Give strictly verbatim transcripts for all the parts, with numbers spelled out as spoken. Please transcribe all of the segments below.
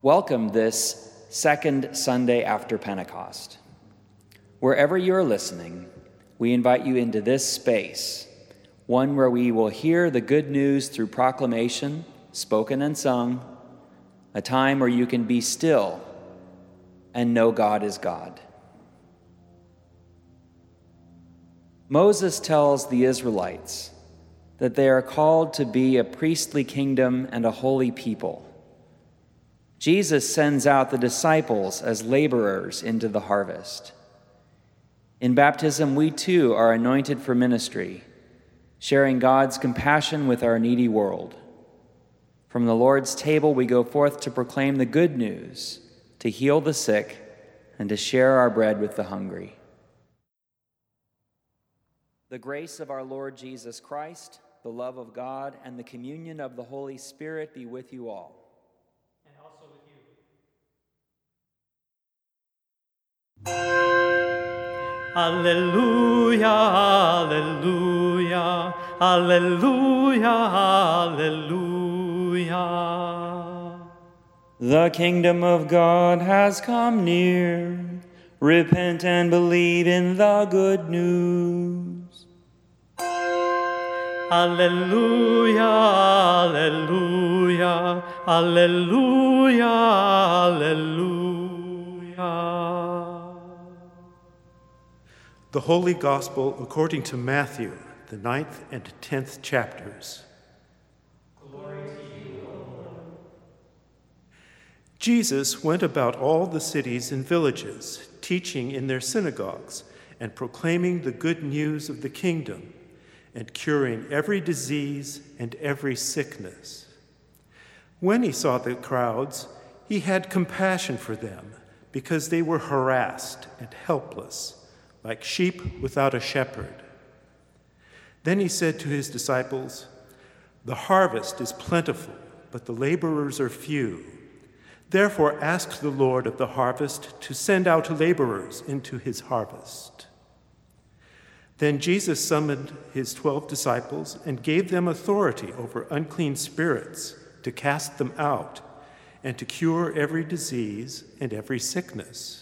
Welcome this second Sunday after Pentecost. Wherever you're listening, we invite you into this space, one where we will hear the good news through proclamation, spoken and sung, a time where you can be still and know God is God. Moses tells the Israelites that they are called to be a priestly kingdom and a holy people. Jesus sends out the disciples as laborers into the harvest. In baptism, we too are anointed for ministry, sharing God's compassion with our needy world. From the Lord's table, we go forth to proclaim the good news, to heal the sick, and to share our bread with the hungry. The grace of our Lord Jesus Christ, the love of God, and the communion of the Holy Spirit be with you all. Alleluia, alleluia, alleluia, alleluia. The kingdom of God has come near. Repent and believe in the good news. Alleluia, alleluia, alleluia, alleluia. The Holy Gospel according to Matthew, the ninth and tenth chapters. Glory to you, O Lord. Jesus went about all the cities and villages, teaching in their synagogues and proclaiming the good news of the kingdom and curing every disease and every sickness. When he saw the crowds, he had compassion for them because they were harassed and helpless, like sheep without a shepherd. Then he said to his disciples, "The harvest is plentiful, but the laborers are few. Therefore ask the Lord of the harvest to send out laborers into his harvest." Then Jesus summoned his twelve disciples and gave them authority over unclean spirits to cast them out and to cure every disease and every sickness.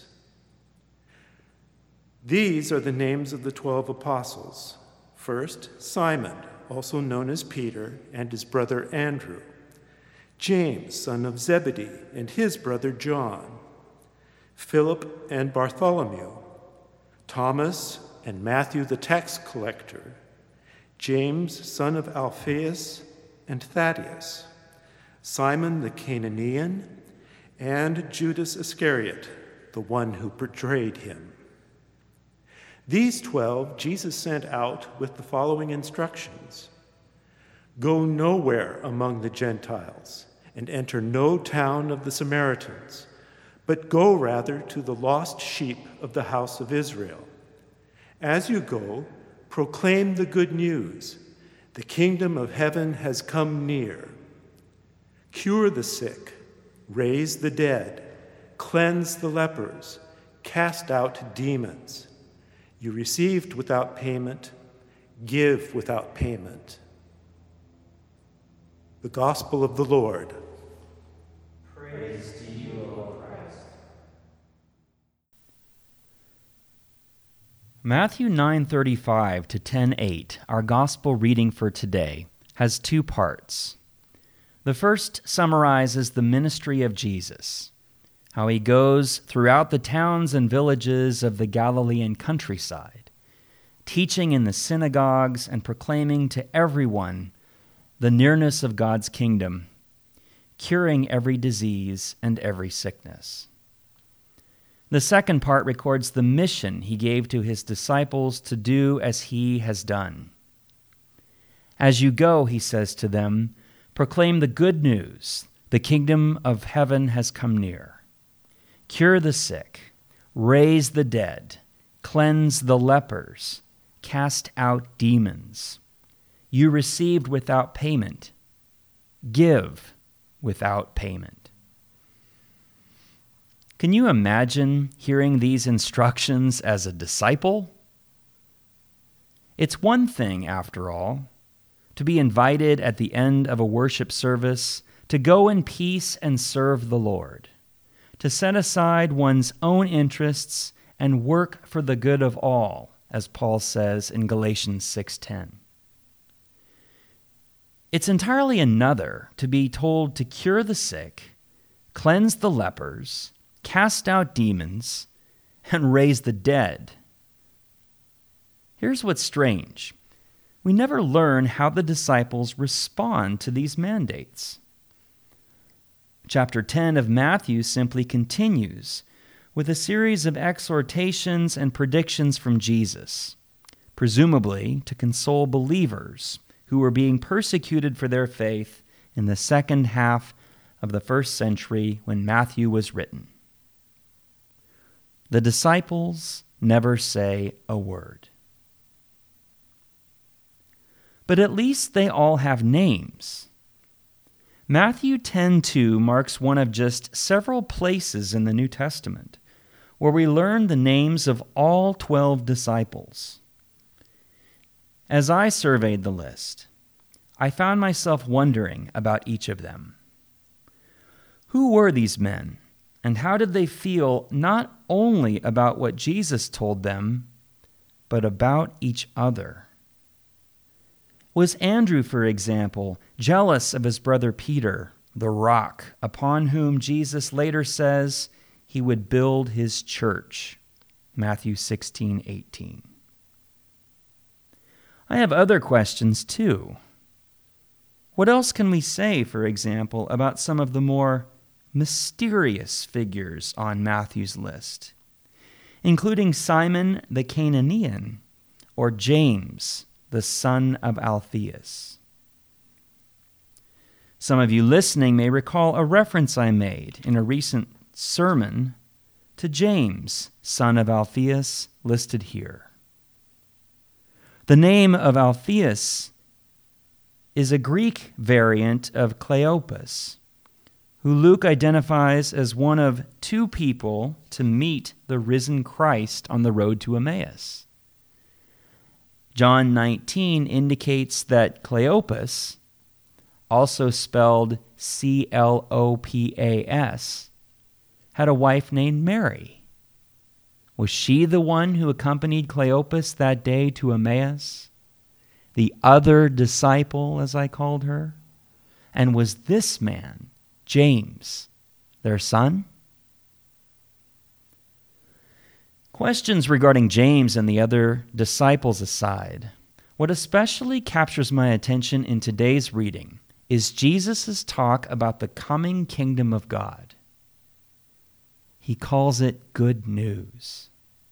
These are the names of the twelve apostles. First, Simon, also known as Peter, and his brother Andrew. James, son of Zebedee, and his brother John. Philip and Bartholomew. Thomas and Matthew the tax collector. James, son of Alphaeus, and Thaddeus. Simon the Canaanian, and Judas Iscariot, the one who betrayed him. These twelve Jesus sent out with the following instructions: "Go nowhere among the Gentiles, and enter no town of the Samaritans, but go rather to the lost sheep of the house of Israel. As you go, proclaim the good news. The kingdom of heaven has come near. Cure the sick, raise the dead, cleanse the lepers, cast out demons. You received without payment, give without payment." The Gospel of the Lord. Praise to you, O Christ. Matthew nine thirty-five to ten eight, our gospel reading for today, has two parts. The first summarizes the ministry of Jesus, how he goes throughout the towns and villages of the Galilean countryside, teaching in the synagogues and proclaiming to everyone the nearness of God's kingdom, curing every disease and every sickness. The second part records the mission he gave to his disciples to do as he has done. "As you go," he says to them, "proclaim the good news. The kingdom of heaven has come near. Cure the sick, raise the dead, cleanse the lepers, cast out demons. You received without payment, give without payment." Can you imagine hearing these instructions as a disciple? It's one thing, after all, to be invited at the end of a worship service to go in peace and serve the Lord, to set aside one's own interests and work for the good of all, as Paul says in Galatians six ten. It's entirely another to be told to cure the sick, cleanse the lepers, cast out demons, and raise the dead. Here's what's strange. We never learn how the disciples respond to these mandates. Chapter ten of Matthew simply continues with a series of exhortations and predictions from Jesus, presumably to console believers who were being persecuted for their faith in the second half of the first century when Matthew was written. The disciples never say a word. But at least they all have names. Matthew ten two marks one of just several places in the New Testament where we learn the names of all twelve disciples. As I surveyed the list, I found myself wondering about each of them. Who were these men, and how did they feel not only about what Jesus told them, but about each other? Was Andrew, for example, jealous of his brother Peter, the rock, upon whom Jesus later says he would build his church? Matthew sixteen eighteen. I have other questions too. What else can we say, for example, about some of the more mysterious figures on Matthew's list, including Simon the Canaanian or James, the son of Alphaeus? Some of you listening may recall a reference I made in a recent sermon to James, son of Alphaeus, listed here. The name of Alphaeus is a Greek variant of Cleopas, who Luke identifies as one of two people to meet the risen Christ on the road to Emmaus. John nineteen indicates that Cleopas, also spelled C L O P A S, had a wife named Mary. Was she the one who accompanied Cleopas that day to Emmaus? The other disciple, as I called her? And was this man, James, their son? Questions regarding James and the other disciples aside, what especially captures my attention in today's reading is Jesus' talk about the coming kingdom of God. He calls it good news.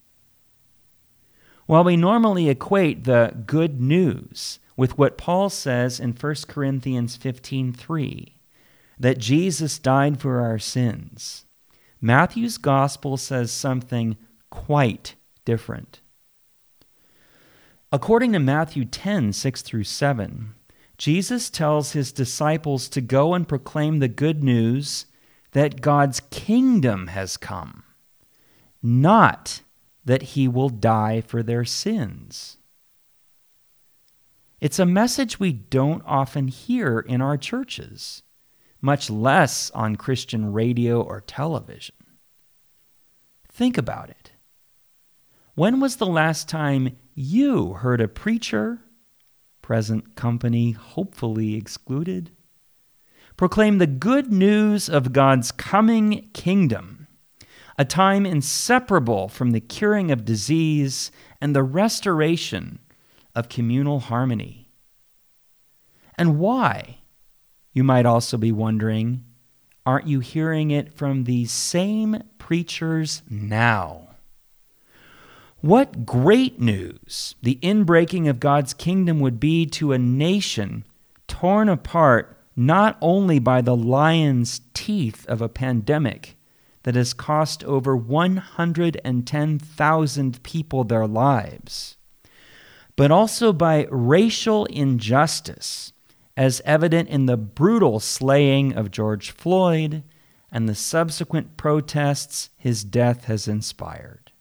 While we normally equate the good news with what Paul says in First Corinthians fifteen three, that Jesus died for our sins, Matthew's gospel says something quite different. According to Matthew ten six through seven, Jesus tells his disciples to go and proclaim the good news that God's kingdom has come, not that he will die for their sins. It's a message we don't often hear in our churches, much less on Christian radio or television. Think about it. When was the last time you heard a preacher, present company hopefully excluded, proclaim the good news of God's coming kingdom, a time inseparable from the curing of disease and the restoration of communal harmony? And why, you might also be wondering, aren't you hearing it from these same preachers now? What great news the inbreaking of God's kingdom would be to a nation torn apart not only by the lion's teeth of a pandemic that has cost over one hundred ten thousand people their lives, but also by racial injustice, as evident in the brutal slaying of George Floyd and the subsequent protests his death has inspired.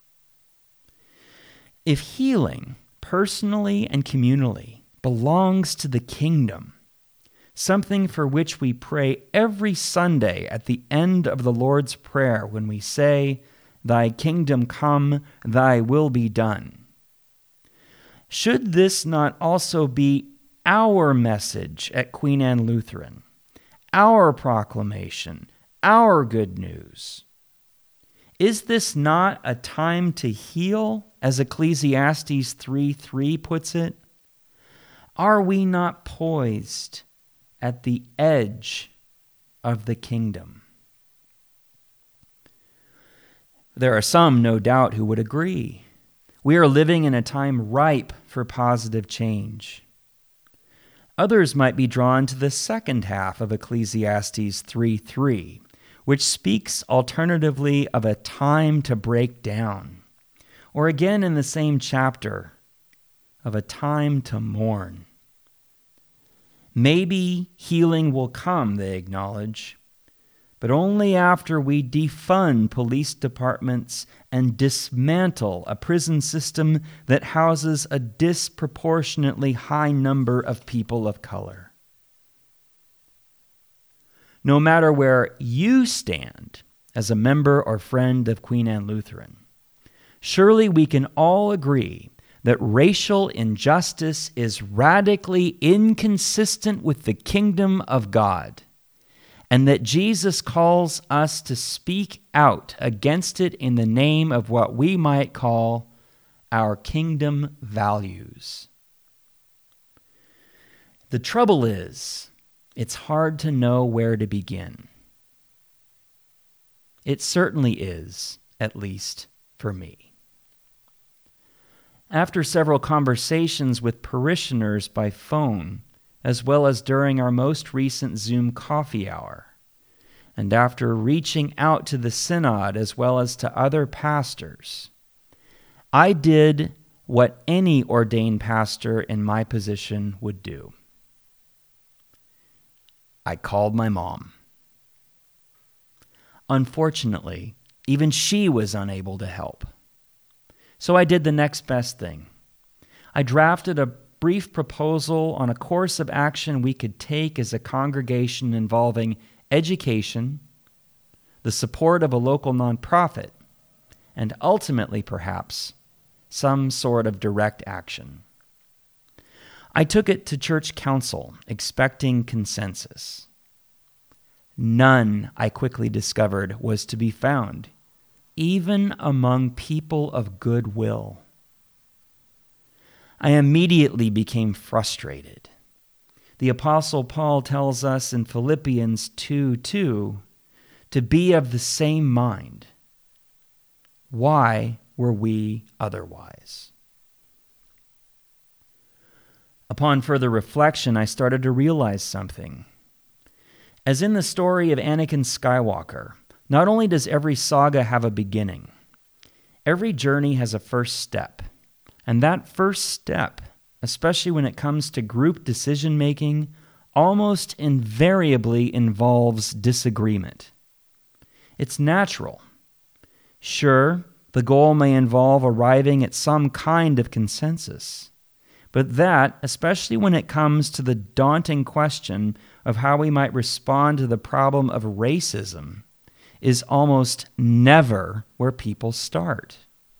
If healing, personally and communally, belongs to the kingdom, something for which we pray every Sunday at the end of the Lord's Prayer when we say, "Thy kingdom come, thy will be done." Should this not also be our message at Queen Anne Lutheran, our proclamation, our good news? Is this not a time to heal, as Ecclesiastes three three puts it? Are we not poised at the edge of the kingdom? There are some, no doubt, who would agree. We are living in a time ripe for positive change. Others might be drawn to the second half of Ecclesiastes three three, which speaks alternatively of a time to break down, or again in the same chapter, of a time to mourn. Maybe healing will come, they acknowledge, but only after we defund police departments and dismantle a prison system that houses a disproportionately high number of people of color. No matter where you stand as a member or friend of Queen Anne Lutheran, surely we can all agree that racial injustice is radically inconsistent with the kingdom of God, and that Jesus calls us to speak out against it in the name of what we might call our kingdom values. The trouble is, it's hard to know where to begin. It certainly is, at least for me. After several conversations with parishioners by phone, as well as during our most recent Zoom coffee hour, and after reaching out to the synod as well as to other pastors, I did what any ordained pastor in my position would do. I called my mom. Unfortunately, even she was unable to help. So I did the next best thing. I drafted a brief proposal on a course of action we could take as a congregation involving education, the support of a local nonprofit, and ultimately, perhaps, some sort of direct action. I took it to church council, expecting consensus. None, I quickly discovered, was to be found, even among people of goodwill. I immediately became frustrated. The Apostle Paul tells us in Philippians two two to be of the same mind. Why were we otherwise? Upon further reflection, I started to realize something. As in the story of Anakin Skywalker, not only does every saga have a beginning, every journey has a first step. And that first step, especially when it comes to group decision-making, almost invariably involves disagreement. It's natural. Sure, the goal may involve arriving at some kind of consensus. But that, especially when it comes to the daunting question of how we might respond to the problem of racism, is almost never where people start.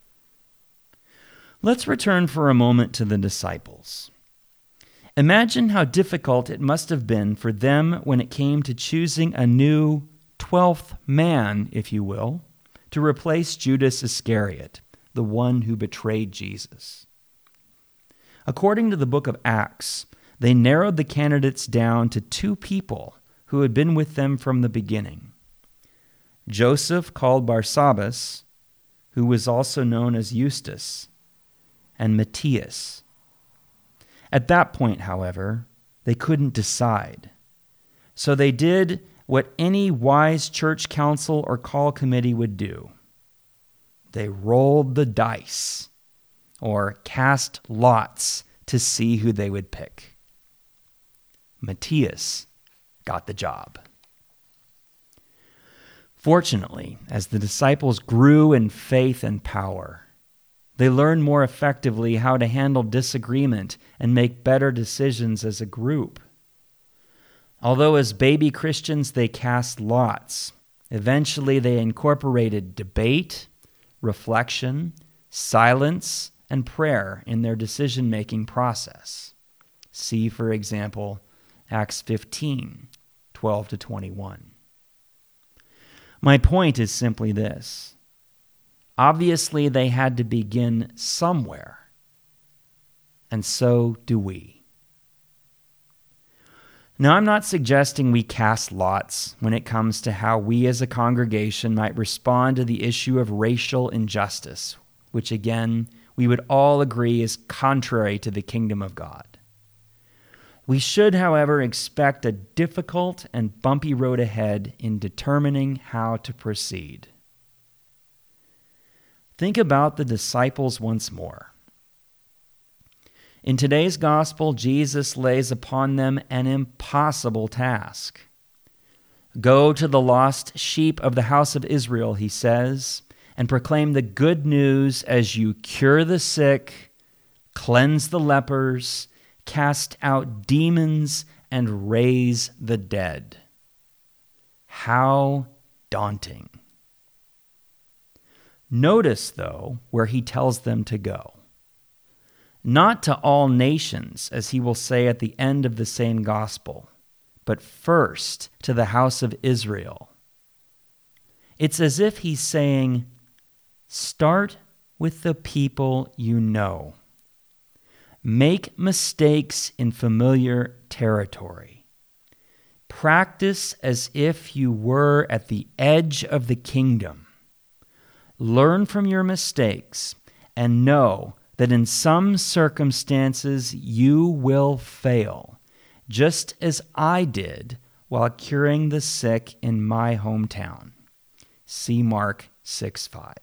Let's return for a moment to the disciples. Imagine how difficult it must have been for them when it came to choosing a new twelfth man, if you will, to replace Judas Iscariot, the one who betrayed Jesus. According to the book of Acts, they narrowed the candidates down to two people who had been with them from the beginning. Joseph, called Barsabbas, who was also known as Eustace, and Matthias. At that point, however, they couldn't decide. So they did what any wise church council or call committee would do. They rolled the dice, or cast lots to see who they would pick. Matthias got the job. Fortunately, as the disciples grew in faith and power, they learned more effectively how to handle disagreement and make better decisions as a group. Although as baby Christians they cast lots, eventually they incorporated debate, reflection, silence, and prayer in their decision-making process. See, for example, Acts fifteen, twelve to twenty-one. My point is simply this. Obviously, they had to begin somewhere, and so do we. Now, I'm not suggesting we cast lots when it comes to how we as a congregation might respond to the issue of racial injustice, which again, we would all agree is contrary to the kingdom of God. We should, however, expect a difficult and bumpy road ahead in determining how to proceed. Think about the disciples once more. In today's gospel, Jesus lays upon them an impossible task. Go to the lost sheep of the house of Israel, he says, and proclaim the good news as you cure the sick, cleanse the lepers, cast out demons, and raise the dead. How daunting. Notice, though, where he tells them to go. Not to all nations, as he will say at the end of the same gospel, but first to the house of Israel. It's as if he's saying, start with the people you know. Make mistakes in familiar territory. Practice as if you were at the edge of the kingdom. Learn from your mistakes and know that in some circumstances you will fail, just as I did while curing the sick in my hometown. See Mark six five.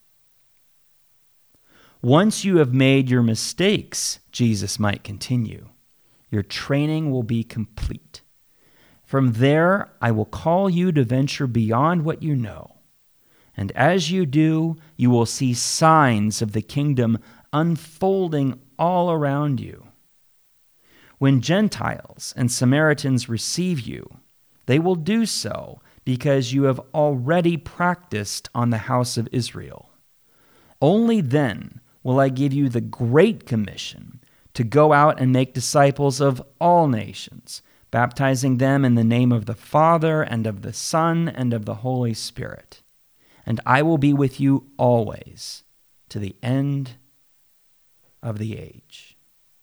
Once you have made your mistakes, Jesus might continue, your training will be complete. From there, I will call you to venture beyond what you know. And as you do, you will see signs of the kingdom unfolding all around you. When Gentiles and Samaritans receive you, they will do so because you have already practiced on the house of Israel. Only then will I give you the great commission to go out and make disciples of all nations, baptizing them in the name of the Father and of the Son and of the Holy Spirit. And I will be with you always to the end of the age.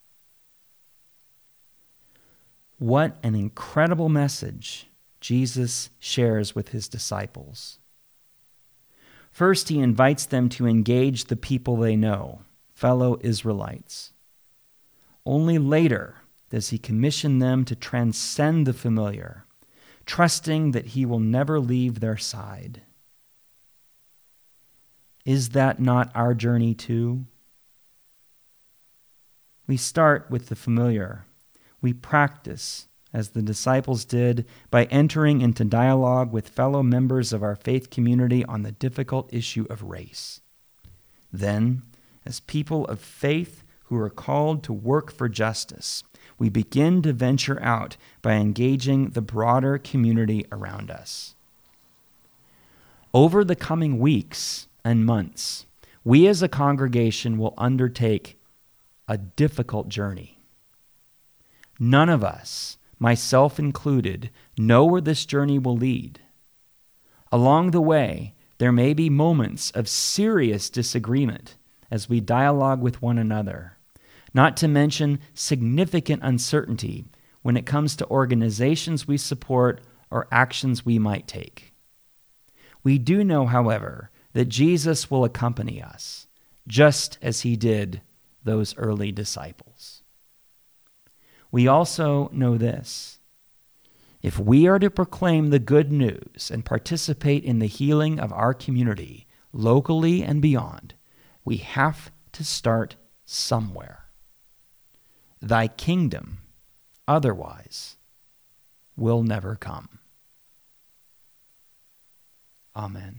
What an incredible message Jesus shares with his disciples. First, he invites them to engage the people they know, fellow Israelites. Only later does he commission them to transcend the familiar, trusting that he will never leave their side. Is that not our journey too? We start with the familiar. We practice, as the disciples did, by entering into dialogue with fellow members of our faith community on the difficult issue of race. Then, as people of faith who are called to work for justice, we begin to venture out by engaging the broader community around us. Over the coming weeks and months, we as a congregation will undertake a difficult journey. None of us, myself included, know where this journey will lead. Along the way, there may be moments of serious disagreement as we dialogue with one another, not to mention significant uncertainty when it comes to organizations we support or actions we might take. We do know, however, that Jesus will accompany us, just as he did those early disciples. We also know this. If we are to proclaim the good news and participate in the healing of our community, locally and beyond, we have to start somewhere. Thy kingdom, otherwise, will never come. Amen.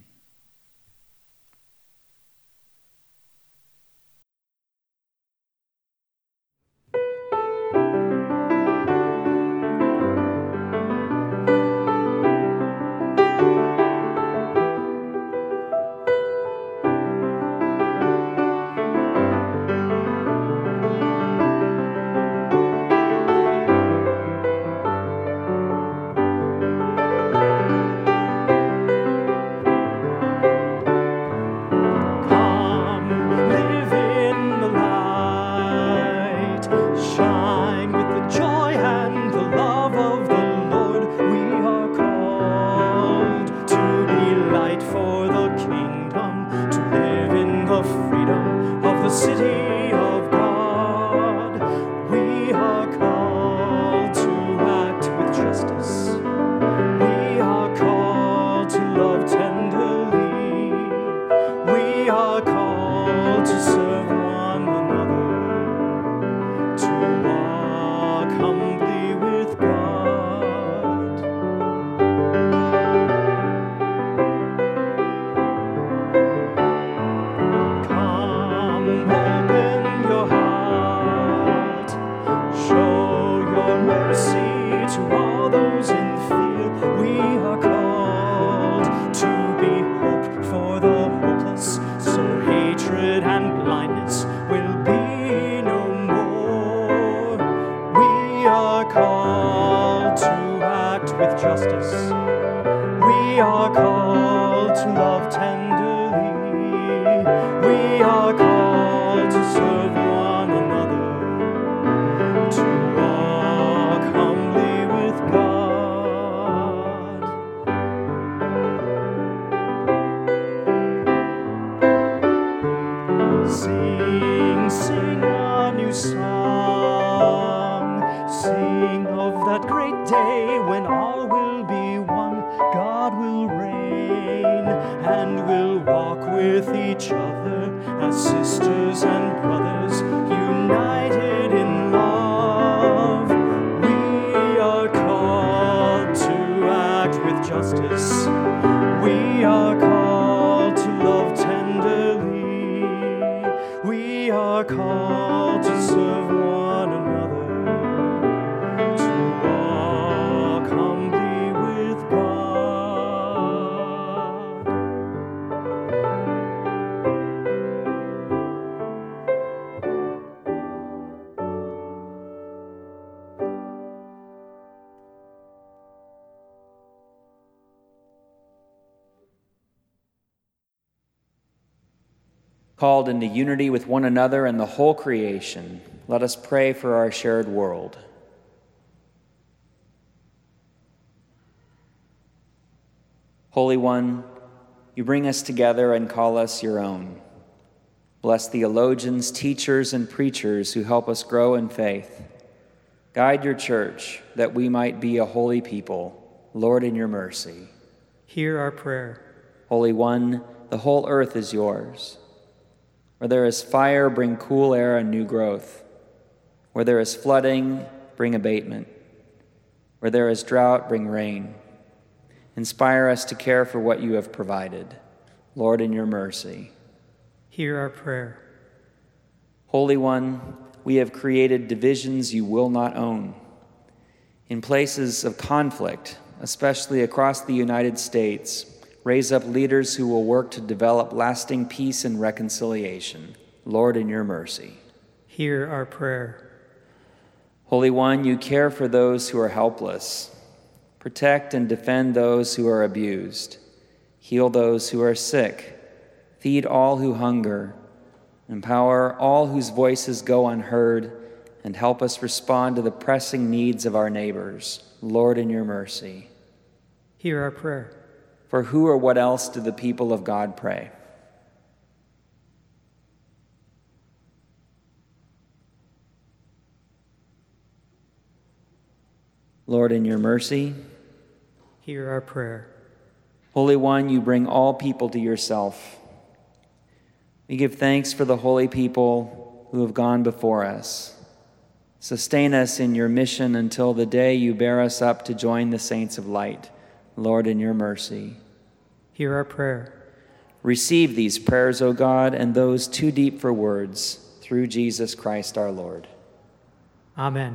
fight for the kingdom, to live in the freedom of the city of God. We are called to act with justice. We are called to love tenderly. We are called to serve one another, to walk humbly with God. Come, open your heart, show your mercy to all those in fear. We are called to be hope for the hopeless, so hatred and blindness will be no more. We are called to act with justice. We are called to love tenderly. We are called to serve one another, to walk humbly with God. Sing, sing a new song. Sing of that great day when all will be one. God will reign and will walk with each other as sisters and brothers, united in love. We are called to act with justice. We are called to love tenderly. We are called to serve one another, to walk humbly with God. Called into unity with one another and the whole creation, let us pray for our shared world. Holy One, you bring us together and call us your own. Bless theologians, teachers, and preachers who help us grow in faith. Guide your church that we might be a holy people. Lord, in your mercy. Hear our prayer. Holy One, the whole earth is yours. Where there is fire, bring cool air and new growth. Where there is flooding, bring abatement. Where there is drought, bring rain. Inspire us to care for what you have provided. Lord, in your mercy. Hear our prayer. Holy One, we have created divisions you will not own. In places of conflict, especially across the United States, raise up leaders who will work to develop lasting peace and reconciliation. Lord, in your mercy. Hear our prayer. Holy One, you care for those who are helpless. Protect and defend those who are abused. Heal those who are sick. Feed all who hunger. Empower all whose voices go unheard, and help us respond to the pressing needs of our neighbors. Lord, in your mercy. Hear our prayer. For who or what else do the people of God pray? Lord, in your mercy. Hear our prayer. Holy One, you bring all people to yourself. We give thanks for the holy people who have gone before us. Sustain us in your mission until the day you bear us up to join the saints of light. Lord, in your mercy. Hear our prayer. Receive these prayers, O God, and those too deep for words, through Jesus Christ our Lord. Amen.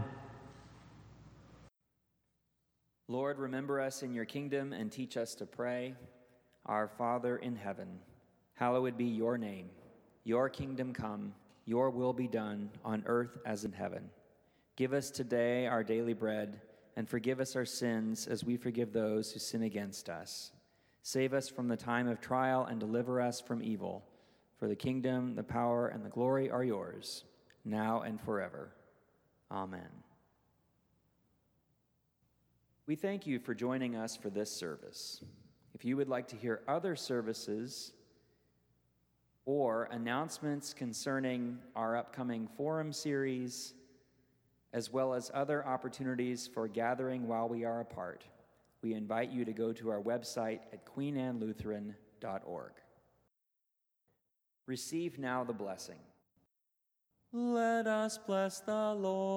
Lord, remember us in your kingdom and teach us to pray. Our Father in heaven, hallowed be your name. Your kingdom come, your will be done on earth as in heaven. Give us today our daily bread, and forgive us our sins as we forgive those who sin against us. Save us from the time of trial and deliver us from evil. For the kingdom, the power, and the glory are yours, now and forever. Amen. We thank you for joining us for this service. If you would like to hear other services or announcements concerning our upcoming forum series, as well as other opportunities for gathering while we are apart, we invite you to go to our website at queen anne lutheran dot org. Receive now the blessing. Let us bless the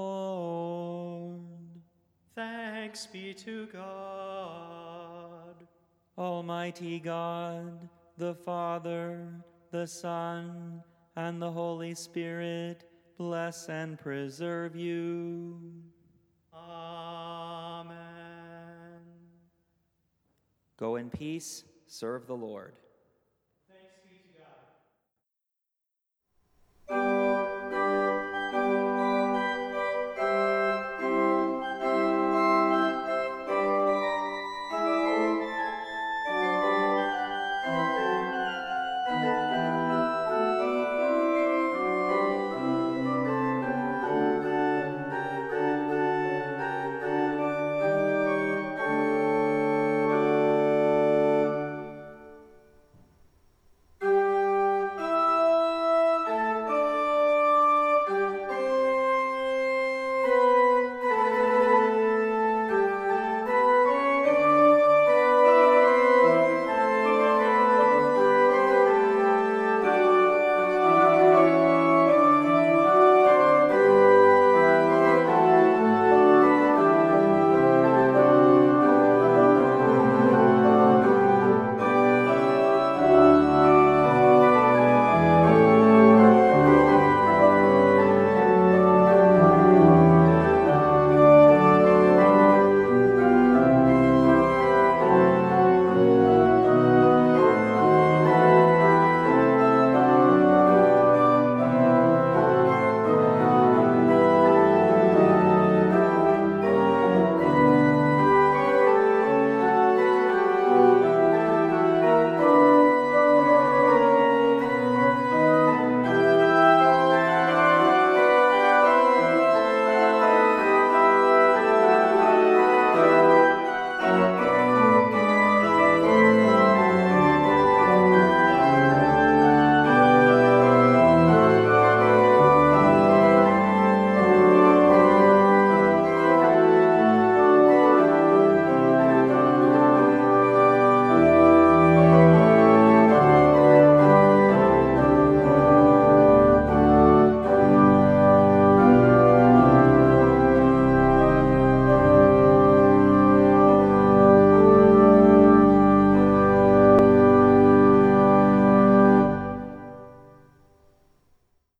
Lord. Thanks be to God. Almighty God, the Father, the Son, and the Holy Spirit, bless and preserve you. Amen. Go in peace, serve the Lord.